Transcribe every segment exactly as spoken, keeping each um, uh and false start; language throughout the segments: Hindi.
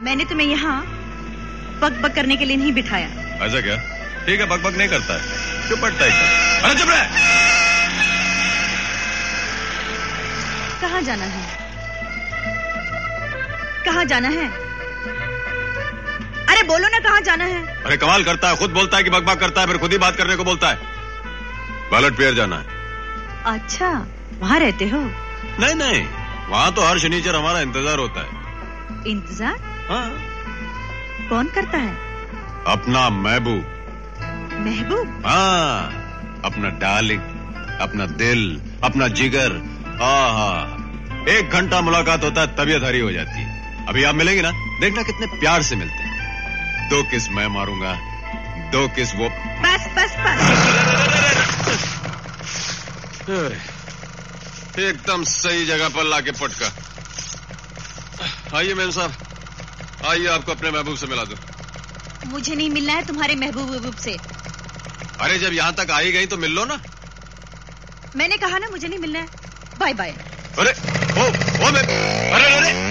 मैंने तुम्हें यहाँ बक बक करने के लिए नहीं बिठाया। ऐसा क्या? ठीक है, बक बक नहीं करता है। क्यों पड़ता है? अरे चुप रह। कहाँ जाना है? कहाँ जाना है? अरे बोलो ना, कहाँ जाना है? अरे कमाल करता है, खुद बोलता है कि बक बक करता है, फिर खुद ही बात करने को बोलता है। बैलेट फेयर जाना है। अच्छा, वहाँ रहते हो? नहीं नहीं, वहाँ तो हर शनिचर हमारा इंतजार होता है। इंतजार? हाँ। कौन करता है? अपना महबूब। महबूब? हाँ, अपना डार्लिंग, अपना दिल, अपना जिगर। आहा, एक घंटा मुलाकात होता है, तबीयत हरी हो जाती है। अभी आप मिलेंगे ना, देखना कितने प्यार से मिलते हैं। दो किस मैं मारूंगा, दो किस वो। बस बस बस। एकदम सही जगह पर लाके पटका। आइए मैम साहब, आइए, आपको अपने महबूब से मिला दूं। मुझे नहीं मिलना है तुम्हारे महबूब महबूब से। अरे जब यहाँ तक आई गई तो मिल लो ना। मैंने कहा ना, मुझे नहीं मिलना है। Bye bye. अरे ओ, ओ मैं, अरे अरे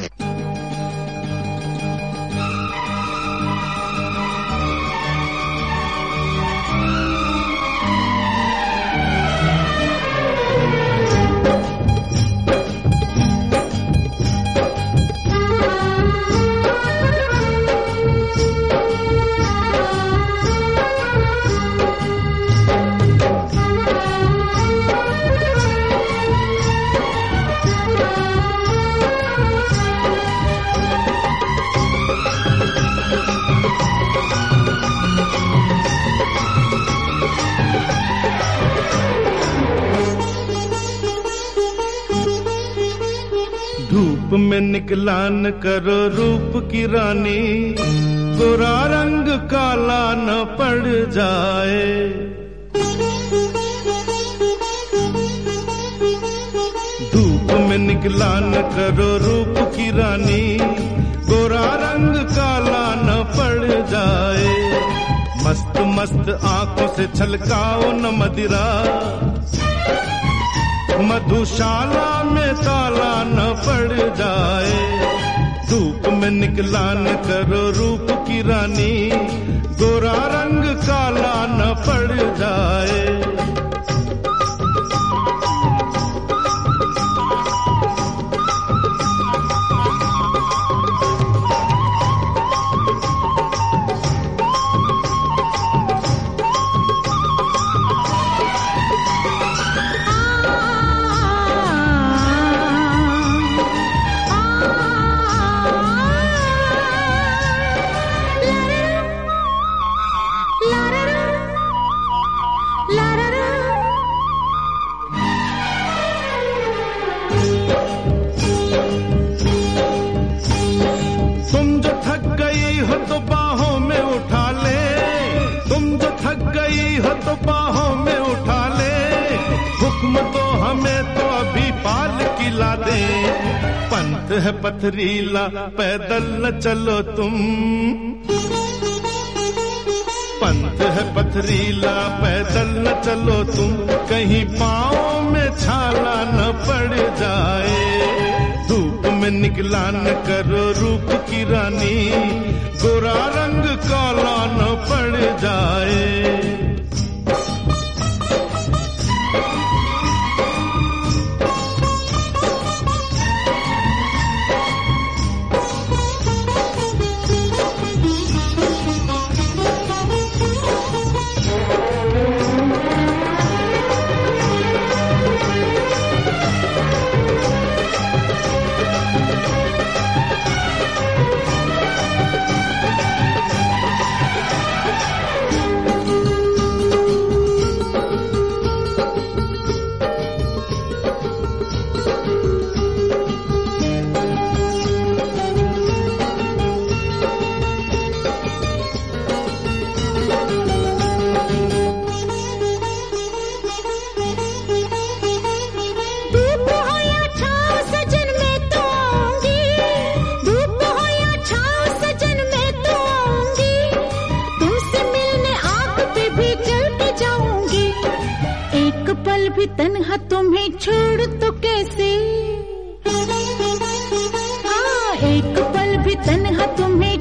में निकला न करो रूप की रानी, गोरा रंग काला न पड़ जाए। धूप में निकला न करो रूप की रानी, गोरा रंग काला न पड़ जाए। मस्त मस्त आंखों से छलकाओ न मदिरा, मधुशाला में ताला न पड़ जाए। धूप में निकला न करो रूप की रानी, गोरा रंग काला न पड़ जाए। है पथरीला पैदल न चलो तुम, पंथ है पथरीला पैदल न चलो तुम, कहीं पाँव में छाला न पड़ जाए। धूप में निकला न करो रूप की रानी, गोरा रंग काला न पड़ जाए।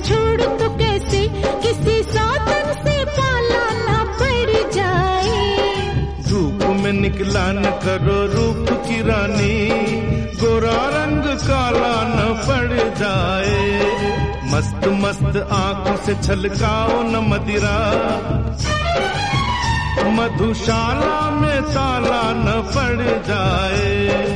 छोड़ तो कैसे किसी साधन से पाला ना पड़ जाए। धूप में निकला न करो रूप की रानी, गोरा रंग काला न पड़ जाए। मस्त मस्त आंखों से छलकाओ न मदिरा, मधुशाला में ताला न पड़ जाए।